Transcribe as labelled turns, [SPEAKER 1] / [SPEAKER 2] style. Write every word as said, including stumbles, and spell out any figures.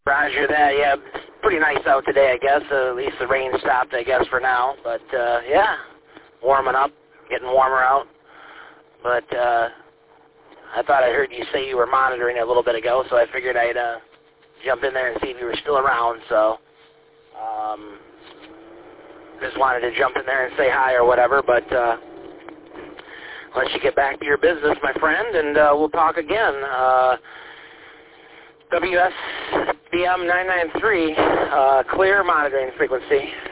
[SPEAKER 1] Roger that, yeah. Pretty nice out today, I guess. Uh, at least the rain stopped, I guess, for now. But, uh, yeah, warming up, getting warmer out. But uh, I thought I heard you say you were monitoring a little bit ago, so I figured I'd uh, jump in there and see if you were still around. So um, just wanted to jump in there and say hi or whatever. But uh, let you get back to your business, my friend, and uh, we'll talk again. Uh, W S B M nine nine three, uh, clear monitoring frequency.